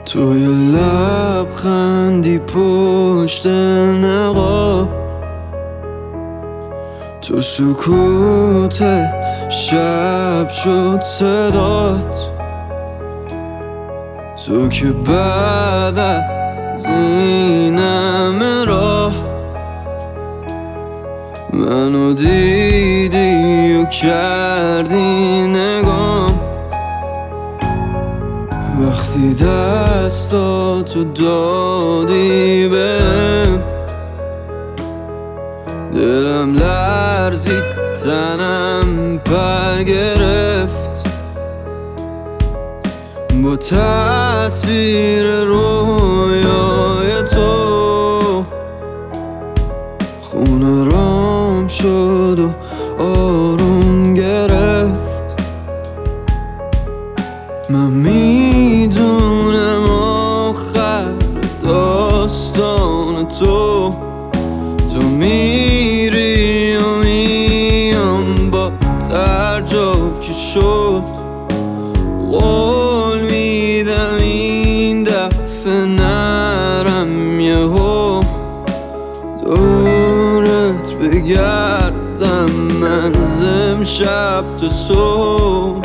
توی لبخندی پشت نقاب، تو سکوت شب شد صدات، تو که بعد از این همه راه منو دیدی و کردی نگام. وقتی دستاتو دادی بهم، دلم لرزید، تنم پر گرفت. با تصویر رویای تو خونه رام شد و آروم گرفت. من میدونم آخر داستان تو میری و میام با تعجب که شد. قول میدم این دفعه نرم یهو دورت بگردم من از امشب تا صبح.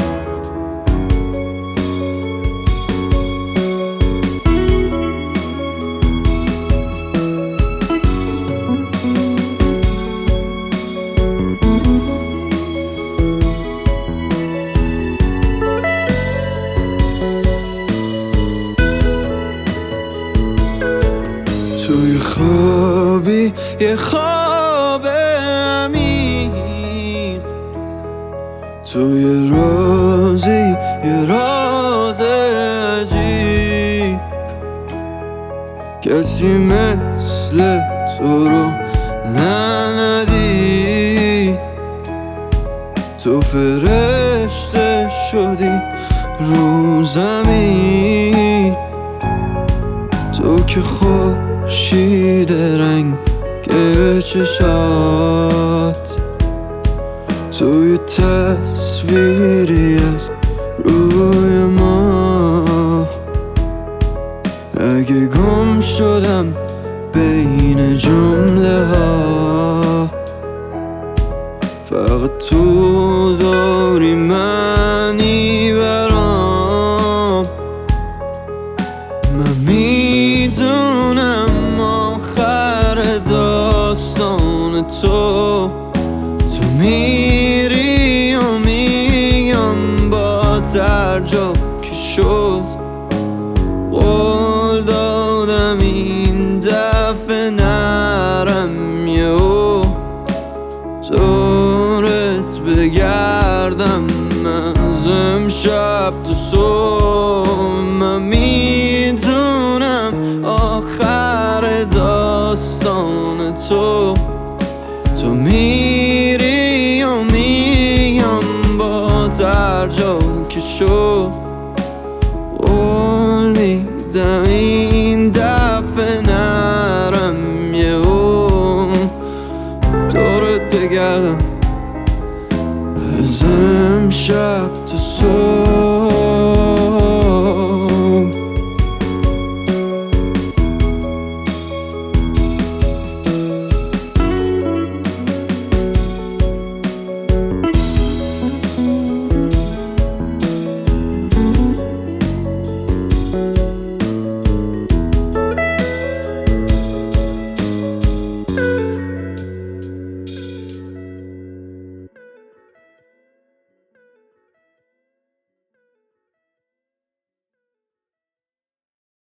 توی خوابی یه خواب عمیق، توی رازی یه راز عجیب. کسی مثل تو رو ندید، تو فرشته شدی رو زمین. تو که خورشید رنگ چشات، توی تصویری از روی ما. اگه گم شدم بین جمله ها، فقط تو داری معنی برام. من میدونم آخر داستان تو میری و میگم با تعجب که شد. قول دادم این دفعه نرم یهو دورت بگردم از امشب تا صبح. من میدونم آخر داستان تو میری و میگم با تعجب که شد. قول میدم این دفعه نرم یهو دورت بگردم از امشب تا صبح.